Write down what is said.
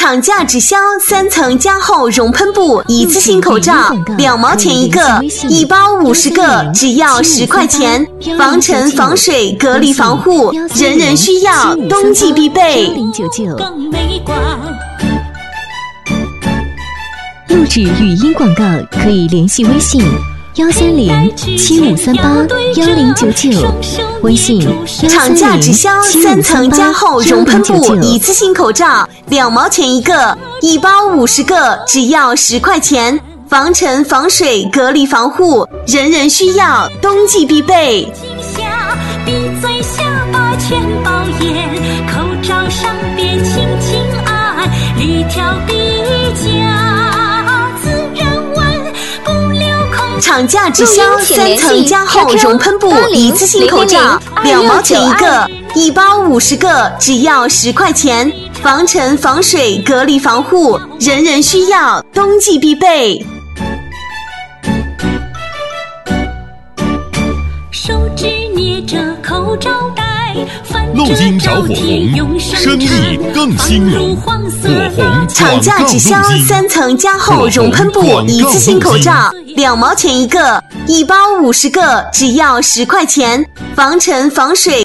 厂家直销3层加厚熔喷布一次性口罩，2毛钱一个，一包50个，只要10块钱。防尘、防水、隔离、防护，人人需要，冬季必备。 录制语音广告可以联系微信13075381099，微信厂家直销3层加厚熔喷布一次性口罩，2毛钱一个，一包50个，只要10块钱。防尘、防水、隔离、防护，人人需要，冬季必备。 闭嘴下巴全包烟，口罩上边轻轻按，里条比较自然闻，不留空。 厂家直销3层加厚熔喷布一次性口罩，2毛钱一个，一包50个，只要10块钱。防尘、防水、隔离、防护，人人需要，冬季必备。 手指捏着口罩带， 路经着火红，生意更兴隆。火红厂家直销3层加厚熔喷布一次性口罩，2毛钱一个，一包50个，只要10块钱。防尘、防水。